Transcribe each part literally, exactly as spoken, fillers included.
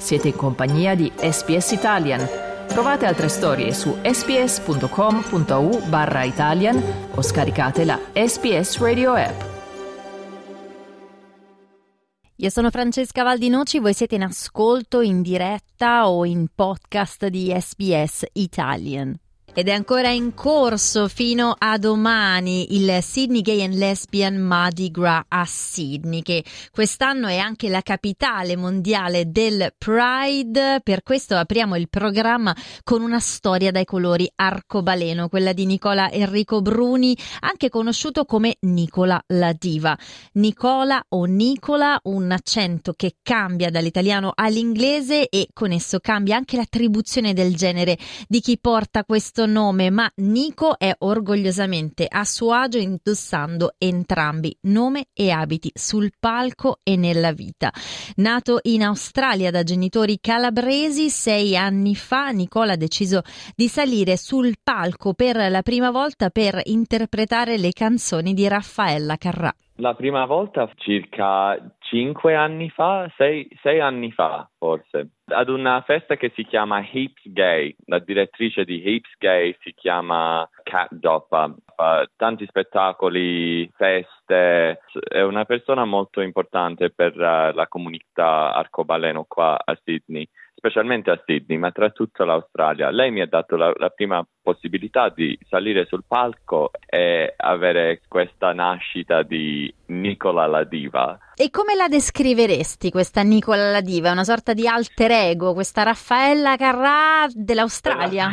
Siete in compagnia di S B S Italian. Trovate altre storie su sbs.com.au barra Italian o scaricate la S B S Radio app. Io sono Francesca Valdinoci, voi siete in ascolto in diretta o in podcast di S B S Italian. Ed è ancora in corso fino a domani il Sydney Gay and Lesbian Mardi Gras a Sydney, che quest'anno è anche la capitale mondiale del Pride. Per questo apriamo il programma con una storia dai colori arcobaleno, quella di Nicola Enrico Bruni, anche conosciuto come Nicola la Diva. Nicola o Nicola, un accento che cambia dall'italiano all'inglese e con esso cambia anche l'attribuzione del genere di chi porta questo nome, ma Nico è orgogliosamente a suo agio indossando entrambi, nome e abiti, sul palco e nella vita. Nato in Australia da genitori calabresi, sei anni fa Nicola ha deciso di salire sul palco per la prima volta per interpretare le canzoni di Raffaella Carrà. La prima volta circa cinque anni fa, sei, sei anni fa forse, ad una festa che si chiama Heaps Gay. La direttrice di Heaps Gay si chiama Kat Doppa, fa tanti spettacoli, feste, è una persona molto importante per uh, la comunità arcobaleno qua a Sydney, specialmente a Sydney, ma tra tutta l'Australia. Lei mi ha dato la, la prima possibilità di salire sul palco e avere questa nascita di Nicola la Diva. E come la descriveresti questa Nicola la Diva? Una sorta di alter ego, questa Raffaella Carrà dell'Australia?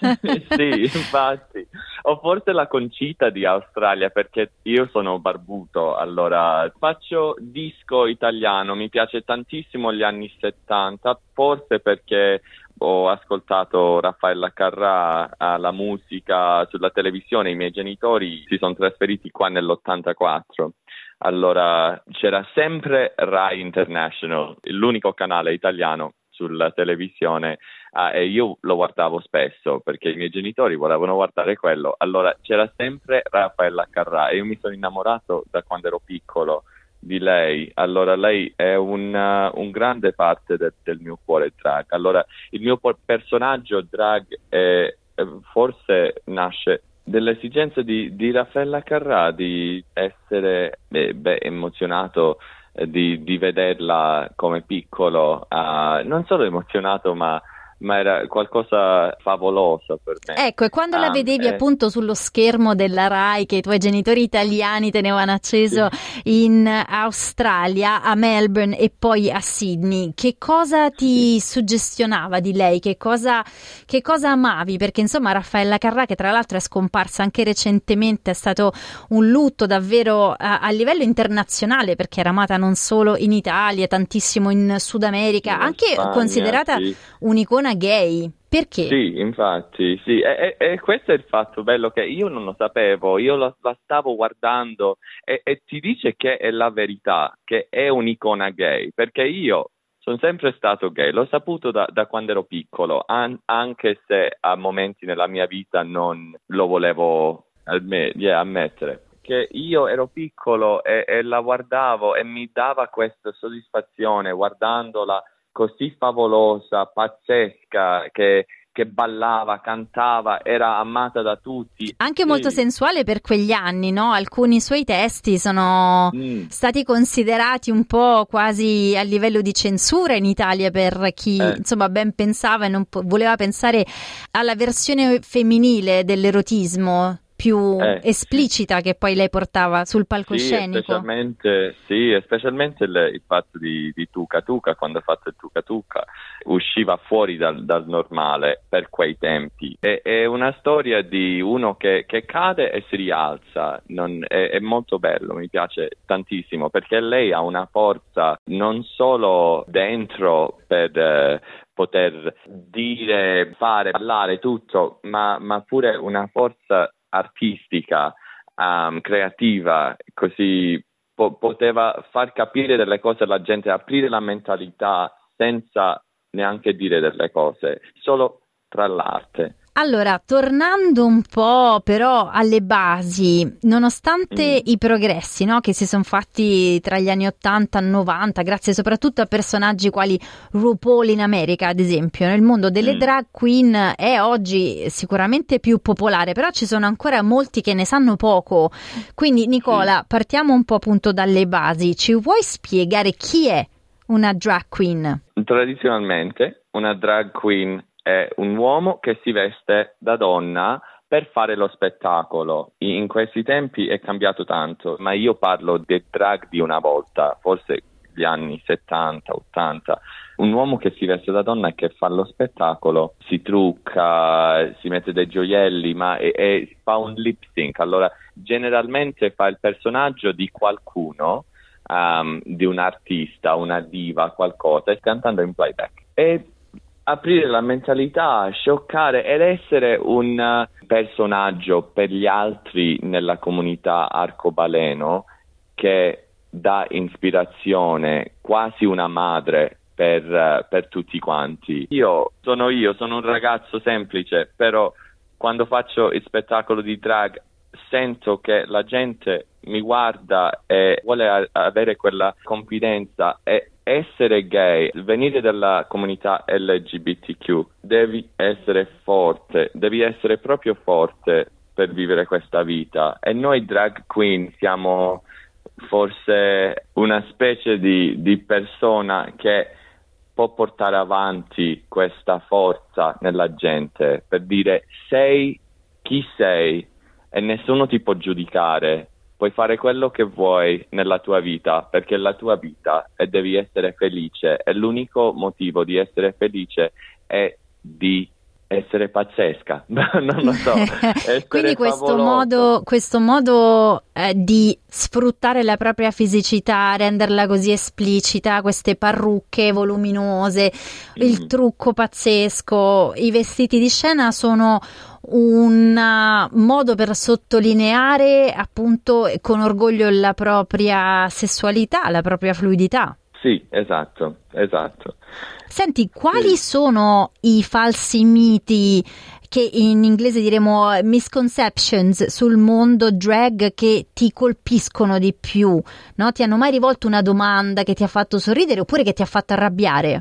Sì, infatti. O forse la Concita di Australia, perché io sono barbuto, allora faccio disco italiano, mi piace tantissimo gli anni settanta, forse perché ho ascoltato Raffaella Carrà, la musica sulla televisione, i miei genitori si sono trasferiti qua nell'ottantaquattro. Allora c'era sempre Rai International, l'unico canale italiano sulla televisione, uh, e io lo guardavo spesso perché i miei genitori volevano guardare quello. Allora c'era sempre Raffaella Carrà e io mi sono innamorato da quando ero piccolo di lei. Allora lei è un, uh, un grande parte de- del mio cuore drag. Allora il mio po- personaggio drag è, è, forse nasce dell'esigenza di, di Raffaella Carrà, di essere eh, beh, emozionato eh, di, di vederla come piccolo, uh, non solo emozionato ma ma era qualcosa favoloso per me. Ecco, e quando um, la vedevi eh, appunto sullo schermo della Rai che i tuoi genitori italiani tenevano acceso sì. in Australia, a Melbourne e poi a Sydney, che cosa ti sì. suggestionava di lei? Che cosa, che cosa amavi? Perché insomma Raffaella Carrà, che tra l'altro è scomparsa anche recentemente, è stato un lutto davvero a, a livello internazionale, perché era amata non solo in Italia, tantissimo in Sud America, in anche Spagna, considerata sì. un'icona gay. Perché? Sì, infatti, sì, e, e, e questo è il fatto bello che io non lo sapevo, io la, la stavo guardando e, e ti dice che è la verità, che è un'icona gay, perché io sono sempre stato gay, l'ho saputo da, da quando ero piccolo, an, anche se a momenti nella mia vita non lo volevo adme- yeah, ammettere. Che io ero piccolo e, e la guardavo e mi dava questa soddisfazione guardandola così favolosa, pazzesca, che, che ballava, cantava, era amata da tutti. Anche sì. molto sensuale per quegli anni, no? Alcuni suoi testi sono mm. stati considerati un po' quasi a livello di censura in Italia per chi, eh. insomma, ben pensava e non po- voleva pensare alla versione femminile dell'erotismo più eh, esplicita sì. che poi lei portava sul palcoscenico. Sì, specialmente, sì, specialmente il, il fatto di, di Tuca Tuca, quando ha fatto il Tuca Tuca, usciva fuori dal, dal normale per quei tempi. È, è una storia di uno che, che cade e si rialza, non, è, è molto bello, mi piace tantissimo, perché lei ha una forza non solo dentro per... Eh, poter dire, fare, ballare, tutto, ma, ma pure una forza artistica, um, creativa, così po- poteva far capire delle cose alla gente, aprire la mentalità senza neanche dire delle cose, solo tra l'arte. Allora, tornando un po' però alle basi, nonostante mm. i progressi, no, che si sono fatti tra gli anni ottanta e novanta, grazie soprattutto a personaggi quali RuPaul in America, ad esempio, nel mondo delle mm. drag queen è oggi sicuramente più popolare, però ci sono ancora molti che ne sanno poco. Quindi, Nicola, sì. partiamo un po' appunto dalle basi. Ci vuoi spiegare chi è una drag queen? Tradizionalmente, una drag queen è un uomo che si veste da donna per fare lo spettacolo. In questi tempi è cambiato tanto, ma io parlo del drag di una volta, forse gli anni settanta, ottanta. Un uomo che si veste da donna e che fa lo spettacolo, si trucca, si mette dei gioielli, ma e, e fa un lip sync. Allora, generalmente fa il personaggio di qualcuno, um, di un artista, una diva, qualcosa, e cantando in playback. E aprire la mentalità, scioccare ed essere un personaggio per gli altri nella comunità arcobaleno che dà ispirazione, quasi una madre per, per tutti quanti. Io sono io, sono un ragazzo semplice, però quando faccio il spettacolo di drag sento che la gente mi guarda e vuole a- avere quella confidenza e essere gay, venire dalla comunità L G B T Q, devi essere forte, devi essere proprio forte per vivere questa vita. E noi drag queen siamo forse una specie di, di persona che può portare avanti questa forza nella gente per dire sei chi sei e nessuno ti può giudicare. Puoi fare quello che vuoi nella tua vita perché è la tua vita e devi essere felice e l'unico motivo di essere felice è di essere pazzesca. Non lo so. Quindi questo favoloso. modo, questo modo eh, di sfruttare la propria fisicità, renderla così esplicita, queste parrucche voluminose, mm. il trucco pazzesco, i vestiti di scena sono un modo per sottolineare appunto con orgoglio la propria sessualità, la propria fluidità. Sì, esatto, esatto. Senti, quali sì. sono i falsi miti che in inglese diremo misconceptions sul mondo drag che ti colpiscono di più? No? Ti hanno mai rivolto una domanda che ti ha fatto sorridere oppure che ti ha fatto arrabbiare?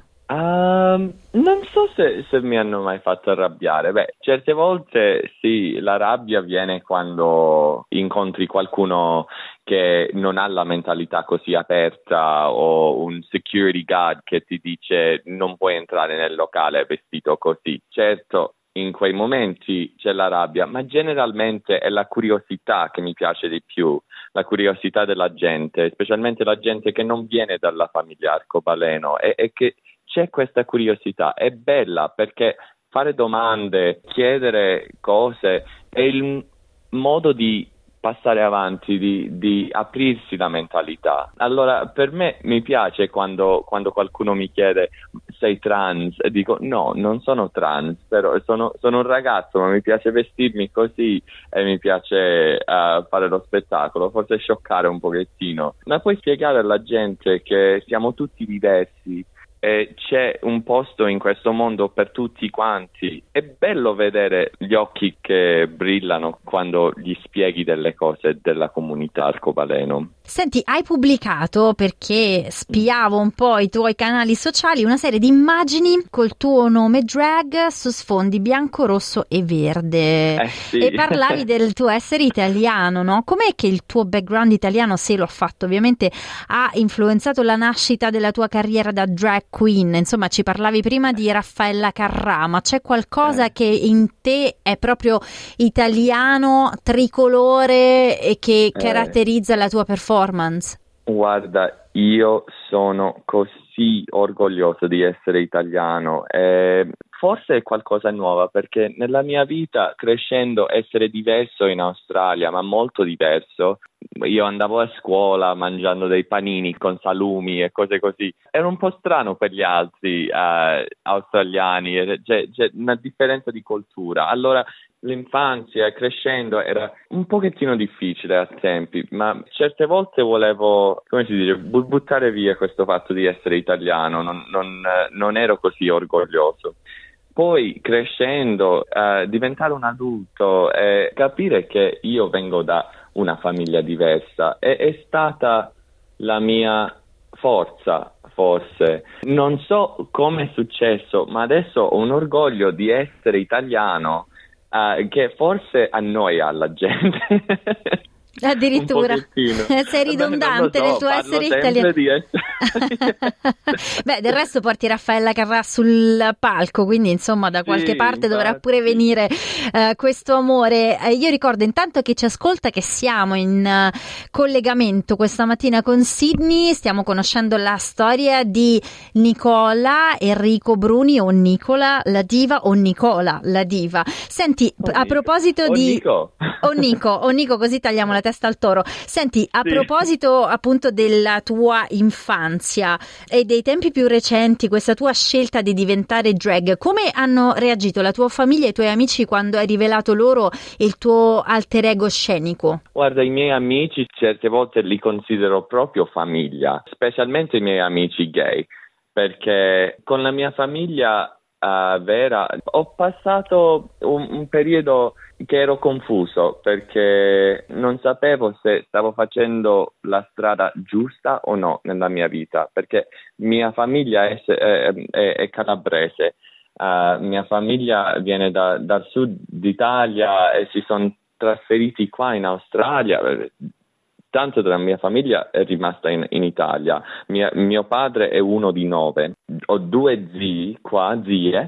Um, non so se, se mi hanno mai fatto arrabbiare. Beh, certe volte sì, la rabbia viene quando incontri qualcuno che non ha la mentalità così aperta o un security guard che ti dice non puoi entrare nel locale vestito così. Certo, in quei momenti c'è la rabbia, ma generalmente è la curiosità che mi piace di più, la curiosità della gente, specialmente la gente che non viene dalla famiglia arcobaleno e, e che c'è questa curiosità, è bella perché fare domande, chiedere cose è il modo di passare avanti, di, di aprirsi la mentalità. Allora per me mi piace quando, quando qualcuno mi chiede sei trans e dico no, non sono trans, però sono, sono un ragazzo ma mi piace vestirmi così e mi piace uh, fare lo spettacolo, forse scioccare un pochettino, ma poi spiegare alla gente che siamo tutti diversi. E c'è un posto in questo mondo per tutti quanti. È bello vedere gli occhi che brillano quando gli spieghi delle cose della comunità arcobaleno. Senti, hai pubblicato, perché spiavo un po' i tuoi canali sociali, una serie di immagini col tuo nome drag su sfondi bianco, rosso e verde. Eh sì. E parlavi del tuo essere italiano, no? Com'è che il tuo background italiano, se lo ha fatto, ovviamente ha influenzato la nascita della tua carriera da drag queen? Insomma, ci parlavi prima di Raffaella Carrà, ma c'è qualcosa eh. che in te è proprio italiano, tricolore e che eh. caratterizza la tua performance? Guarda, io sono così orgoglioso di essere italiano e forse è qualcosa nuova perché nella mia vita crescendo essere diverso in Australia, ma molto diverso. Io andavo a scuola mangiando dei panini con salumi e cose così. Era un po' strano per gli altri uh, australiani, c'è, c'è una differenza di cultura. Allora l'infanzia crescendo era un pochettino difficile a tempi, ma certe volte volevo, come si dice, buttare via questo fatto di essere italiano, non, non, non ero così orgoglioso. poi crescendo, uh, diventare un adulto e capire che io vengo da una famiglia diversa è, è stata la mia forza, forse. Non so come è successo, ma adesso ho un orgoglio di essere italiano uh, che forse annoia la gente. Addirittura sei ridondante so, nel tuo essere italiano. Essere... Beh, del resto porti Raffaella Carrà sul palco, quindi insomma da qualche sì, parte infatti. dovrà pure venire uh, questo amore. Uh, io ricordo intanto che ci ascolta che siamo in uh, collegamento questa mattina con Sydney, stiamo conoscendo la storia di Nicola Enrico Bruni, o Nicola la diva o Nicola la diva. Senti, o a Nico. proposito o di Nico. o Nico, o Nico, così tagliamo la testa al toro. Senti, a sì. proposito appunto della tua infanzia e dei tempi più recenti, questa tua scelta di diventare drag, come hanno reagito la tua famiglia e i tuoi amici quando hai rivelato loro il tuo alter ego scenico? Guarda, i miei amici certe volte li considero proprio famiglia, specialmente i miei amici gay, perché con la mia famiglia uh, vera ho passato un, un periodo che ero confuso perché non sapevo se stavo facendo la strada giusta o no nella mia vita, perché mia famiglia è, è, è, è calabrese, uh, mia famiglia viene da, dal sud d'Italia e si sono trasferiti qua in Australia. Tanto della mia famiglia è rimasta in, in Italia. Mia, mio padre è uno di nove. Ho due zii qua, zie,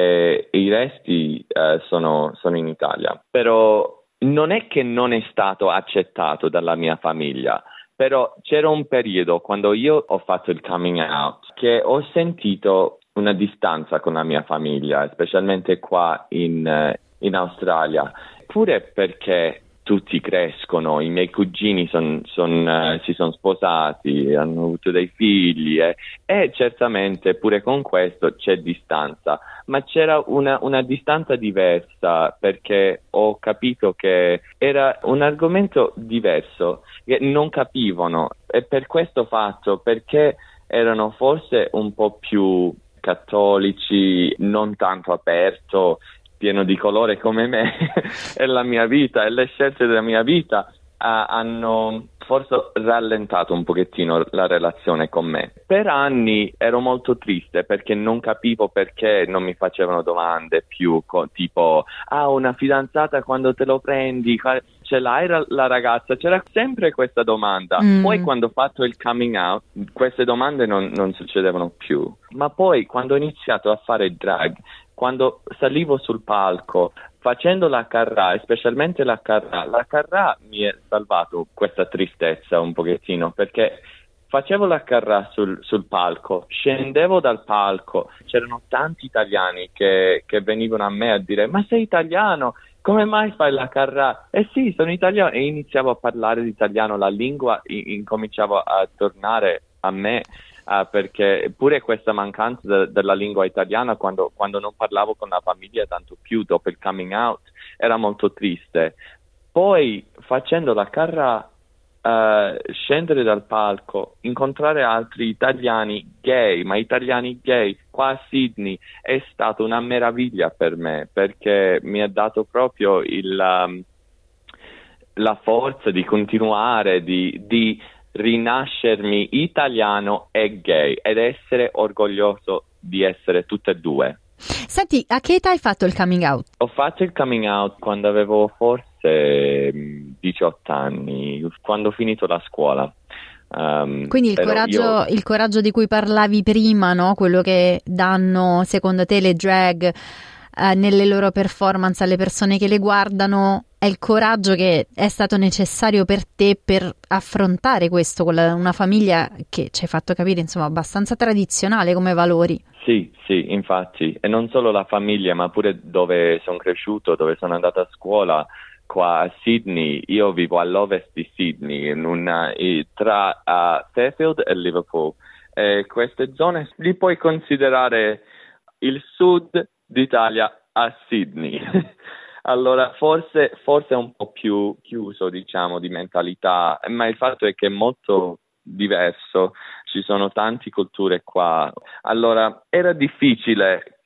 e i resti eh, sono, sono in Italia. Però non è che non è stato accettato dalla mia famiglia, però c'era un periodo quando io ho fatto il coming out che ho sentito una distanza con la mia famiglia, specialmente qua in, in Australia. Pure perché tutti crescono, i miei cugini son, son, uh, si sono sposati, hanno avuto dei figli eh, e certamente pure con questo c'è distanza, ma c'era una, una distanza diversa perché ho capito che era un argomento diverso che non capivano e per questo fatto, perché erano forse un po' più cattolici, non tanto aperto, pieno di colore come me, e la mia vita e le scelte della mia vita uh, hanno forse rallentato un pochettino la relazione con me. Per anni ero molto triste perché non capivo perché non mi facevano domande più co- tipo ah, una fidanzata quando te lo prendi, ce l'hai la ragazza? C'era sempre questa domanda. Mm. Poi quando ho fatto il coming out queste domande non, non succedevano più, ma poi quando ho iniziato a fare drag, quando salivo sul palco facendo la Carrà, specialmente la Carrà, la Carrà mi ha salvato questa tristezza un pochettino, perché facevo la Carrà sul, sul palco, scendevo dal palco, c'erano tanti italiani che, che venivano a me a dire ma sei italiano? Come mai fai la Carrà? Eh sì, sono italiano, e iniziavo a parlare di italiano, la lingua incominciava a tornare a me. Uh, perché pure questa mancanza de- della lingua italiana quando, quando non parlavo con la famiglia tanto più dopo il coming out era molto triste. Poi facendo la Carrà, uh, scendere dal palco, incontrare altri italiani gay, ma italiani gay qua a Sydney è stata una meraviglia per me, perché mi ha dato proprio il, um, la forza di continuare, di, di rinascermi italiano e gay ed essere orgoglioso di essere tutte e due. Senti, a che età hai fatto il coming out? Ho fatto il coming out quando avevo forse diciotto anni, quando ho finito la scuola. Um, Quindi il coraggio, io... il coraggio di cui parlavi prima, no? Quello che danno secondo te le drag eh, nelle loro performance alle persone che le guardano, è il coraggio che è stato necessario per te per affrontare questo con la, una famiglia che ci hai fatto capire, insomma, abbastanza tradizionale come valori. Sì, sì, infatti, e non solo la famiglia, ma pure dove sono cresciuto, dove sono andato a scuola, qua a Sydney. Io vivo all'ovest di Sydney, in una, tra uh, Fairfield e Liverpool. E queste zone li puoi considerare il sud d'Italia a Sydney. Allora forse, forse è un po' più chiuso, diciamo, di mentalità, ma il fatto è che è molto diverso, ci sono tante culture qua. Allora era difficile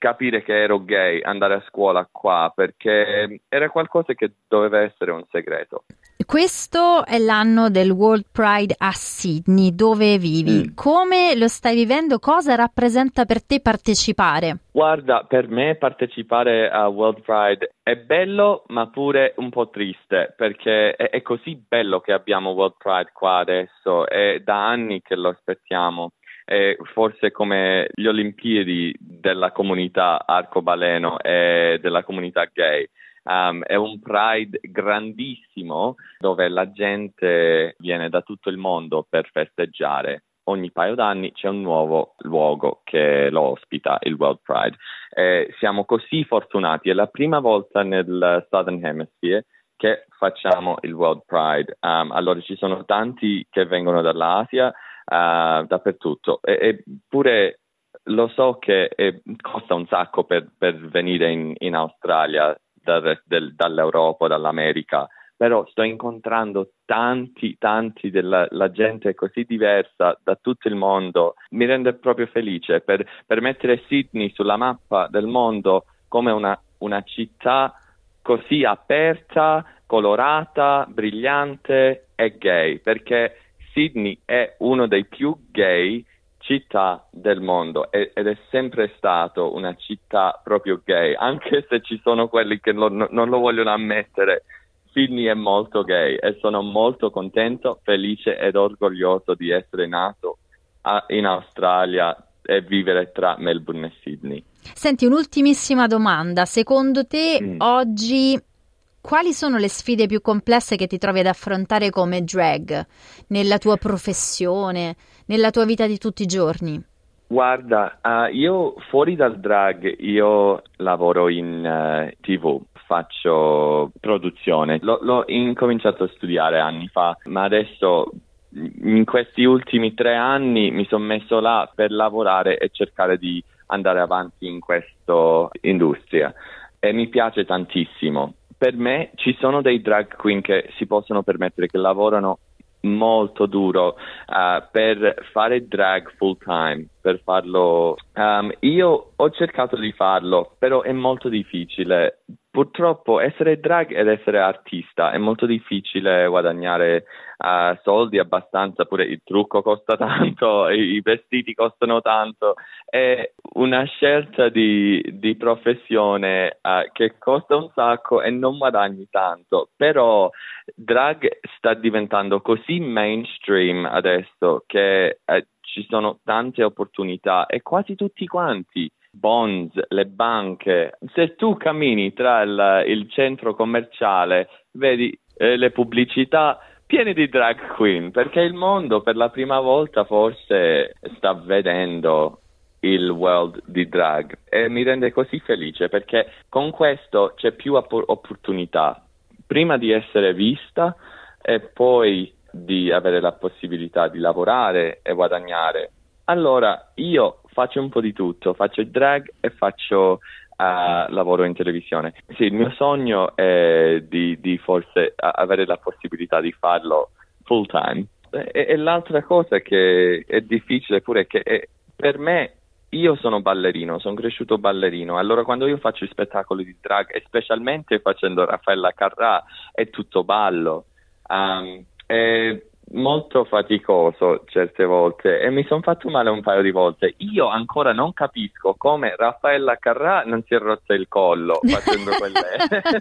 capire che ero gay, andare a scuola qua, perché era qualcosa che doveva essere un segreto. Questo è l'anno del World Pride a Sydney, dove vivi. Mm. Come lo stai vivendo? Cosa rappresenta per te partecipare? Guarda, per me partecipare a World Pride è bello, ma pure un po' triste, perché è, è così bello che abbiamo World Pride qua adesso, è da anni che lo aspettiamo. È forse come le Olimpiadi della comunità arcobaleno e della comunità gay. Um, è un Pride grandissimo dove la gente viene da tutto il mondo per festeggiare. Ogni paio d'anni c'è un nuovo luogo che lo ospita, il World Pride. Eh, siamo così fortunati, è la prima volta nel Southern Hemisphere che facciamo il World Pride. Um, allora ci sono tanti che vengono dall'Asia, uh, dappertutto. E, eppure lo so che eh, costa un sacco per, per venire in, in Australia dal, del, dall'Europa, dall'America, però sto incontrando tanti, tanti della la gente così diversa da tutto il mondo. Mi rende proprio felice per, per mettere Sydney sulla mappa del mondo come una, una città così aperta, colorata, brillante e gay, perché Sydney è uno dei più gay città del mondo ed è sempre stato una città proprio gay, anche se ci sono quelli che lo, non lo vogliono ammettere. Sydney è molto gay e sono molto contento, felice ed orgoglioso di essere nato a, in Australia e vivere tra Melbourne e Sydney. Senti, un'ultimissima domanda. Secondo te mm. oggi quali sono le sfide più complesse che ti trovi ad affrontare come drag nella tua professione, nella tua vita di tutti i giorni? Guarda, uh, io fuori dal drag, io lavoro in uh, tivù, faccio produzione. L- l'ho incominciato a studiare anni fa, ma adesso in questi ultimi tre anni mi sono messo là per lavorare e cercare di andare avanti in questa industria e mi piace tantissimo. Per me ci sono dei drag queen che si possono permettere, che lavorano molto duro uh, per fare drag full time, per farlo. Um, io ho cercato di farlo, però è molto difficile. Purtroppo essere drag ed essere artista è molto difficile guadagnare uh, soldi abbastanza, pure il trucco costa tanto, i, i vestiti costano tanto, è una scelta di, di professione uh, che costa un sacco e non guadagni tanto, però drag sta diventando così mainstream adesso che uh, ci sono tante opportunità e quasi tutti quanti. Bonds, le banche, se tu cammini tra il, il centro commerciale vedi eh, le pubblicità piene di drag queen, perché il mondo per la prima volta forse sta vedendo il world di drag e mi rende così felice perché con questo c'è più opp- opportunità prima di essere vista e poi di avere la possibilità di lavorare e guadagnare. Allora io faccio un po' di tutto, faccio drag e faccio uh, lavoro in televisione. Sì, il mio sogno è di, di forse avere la possibilità di farlo full time. E, e l'altra cosa che è difficile pure è che è, per me, io sono ballerino, sono cresciuto ballerino, allora quando io faccio i spettacoli di drag, e specialmente facendo Raffaella Carrà, è tutto ballo. Um, è molto faticoso certe volte e mi sono fatto male un paio di volte. Io ancora non capisco come Raffaella Carrà non si è rotta il collo facendo quelle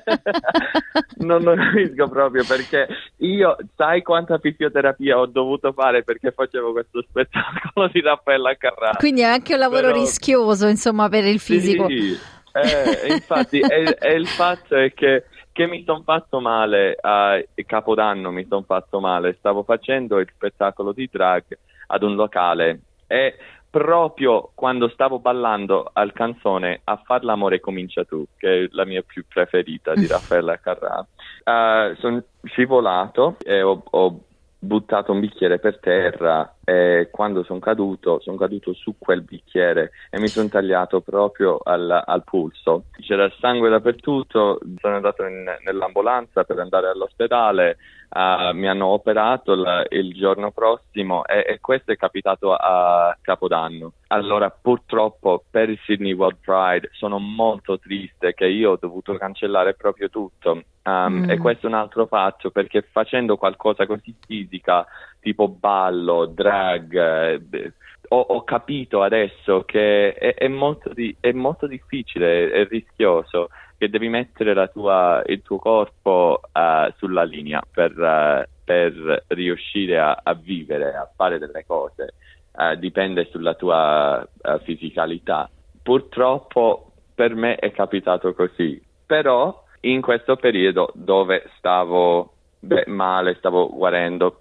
non lo capisco proprio, perché io sai quanta fisioterapia ho dovuto fare perché facevo questo spettacolo di Raffaella Carrà. Quindi è anche un lavoro Però... rischioso, insomma, per il fisico. Sì, eh, infatti e, e il fatto è che che mi sono fatto male a Capodanno, mi sono fatto male, stavo facendo il spettacolo di drag ad un locale e proprio quando stavo ballando al canzone A far l'amore comincia tu, che è la mia più preferita di Raffaella Carrà, uh, sono scivolato e ho, ho buttato un bicchiere per terra e quando sono caduto, sono caduto su quel bicchiere e mi sono tagliato proprio al, al polso. C'era sangue dappertutto, sono andato in, nell'ambulanza per andare all'ospedale, uh, mi hanno operato l- il giorno prossimo e, e questo è capitato a Capodanno. Allora purtroppo per il Sydney World Pride sono molto triste che io ho dovuto cancellare proprio tutto. Um, mm. E questo è un altro fatto, perché facendo qualcosa così fisica, tipo ballo, drag, eh, ho, ho capito adesso che è, è, molto di, è molto difficile, è rischioso, che devi mettere la tua, il tuo corpo uh, sulla linea per, uh, per riuscire a, a vivere, a fare delle cose. Uh, dipende sulla tua uh, fisicalità. Purtroppo per me è capitato così, però in questo periodo dove stavo beh, male, stavo guarendo,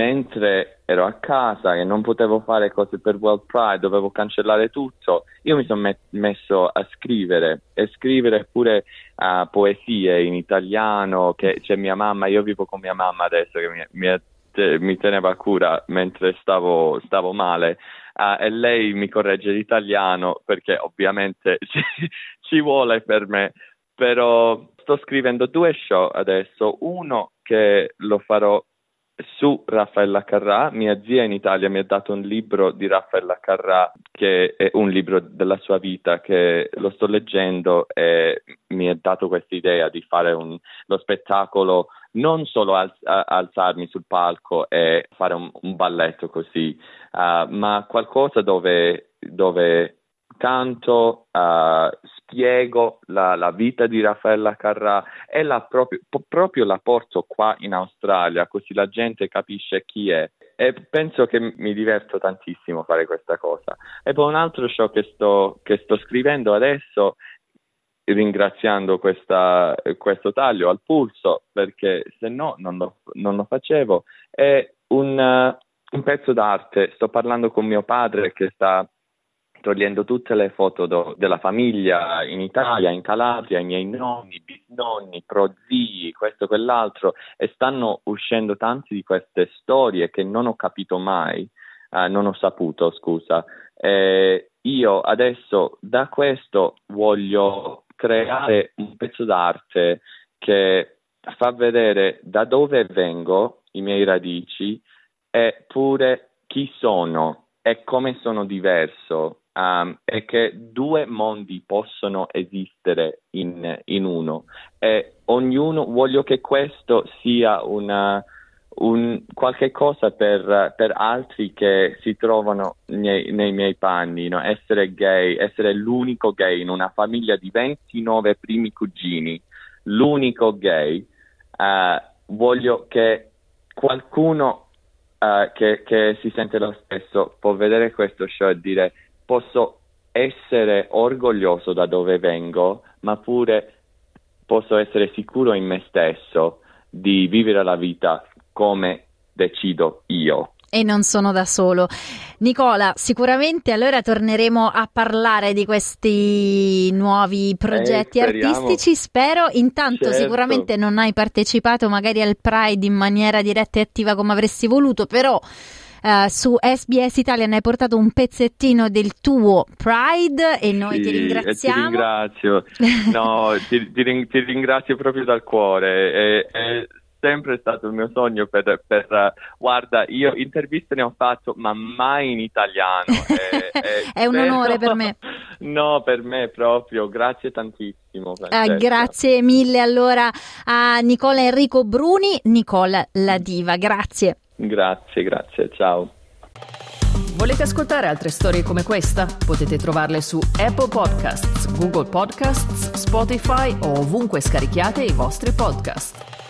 mentre ero a casa e non potevo fare cose per World Pride, dovevo cancellare tutto, io mi sono met- messo a scrivere e scrivere pure uh, poesie in italiano, che c'è mia mamma, io vivo con mia mamma adesso che mi, mi, te- mi teneva cura mentre stavo, stavo male. Uh, e lei mi corregge l'italiano perché ovviamente ci, ci vuole per me, però sto scrivendo due show adesso, uno che lo farò su Raffaella Carrà. Mia zia in Italia mi ha dato un libro di Raffaella Carrà, che è un libro della sua vita, che lo sto leggendo e mi ha dato questa idea di fare un, lo spettacolo, non solo al, a, alzarmi sul palco e fare un, un balletto così, uh, ma qualcosa dove, dove canto, uh, spiego la, la vita di Raffaella Carrà e la proprio, po- proprio la porto qua in Australia, così la gente capisce chi è, e penso che mi diverto tantissimo fare questa cosa. E poi un altro show che sto, che sto scrivendo adesso, ringraziando questa, questo taglio al polso, perché se no non lo, non lo facevo, è un, uh, un pezzo d'arte. Sto parlando con mio padre che sta togliendo tutte le foto do, della famiglia in Italia, in Calabria, i miei nonni, bisnonni, prozii, questo e quell'altro, e stanno uscendo tante di queste storie che non ho capito mai, eh, non ho saputo, scusa. E io adesso da questo voglio creare un pezzo d'arte che fa vedere da dove vengo, i miei radici, e pure chi sono e come sono diverso. Um, e che due mondi possono esistere in, in uno, e ognuno, voglio che questo sia una, un, qualche cosa per, per altri che si trovano nei, nei miei panni, no? Essere gay, essere l'unico gay in una famiglia di ventinove primi cugini, l'unico gay, uh, voglio che qualcuno uh, che, che si sente lo stesso può vedere questo show e dire: posso essere orgoglioso da dove vengo, ma pure posso essere sicuro in me stesso di vivere la vita come decido io. E non sono da solo. Nicola, sicuramente allora torneremo a parlare di questi nuovi progetti eh, artistici, spero. Intanto certo. Sicuramente non hai partecipato magari al Pride in maniera diretta e attiva come avresti voluto, però Uh, su S B S Italia hai portato un pezzettino del tuo Pride e noi sì, ti ringraziamo. Ti ringrazio, no, ti, ti, ring- ti ringrazio proprio dal cuore. È, è sempre stato il mio sogno per, per uh, guarda, io interviste ne ho fatto, ma mai in italiano. È, è, è un spero... onore per me. No, per me proprio, grazie tantissimo. Uh, grazie mille allora a Nicola Enrico Bruni, Nicola la diva, grazie. Grazie, grazie, ciao. Volete ascoltare altre storie come questa? Potete trovarle su Apple Podcasts, Google Podcasts, Spotify o ovunque scarichiate i vostri podcast.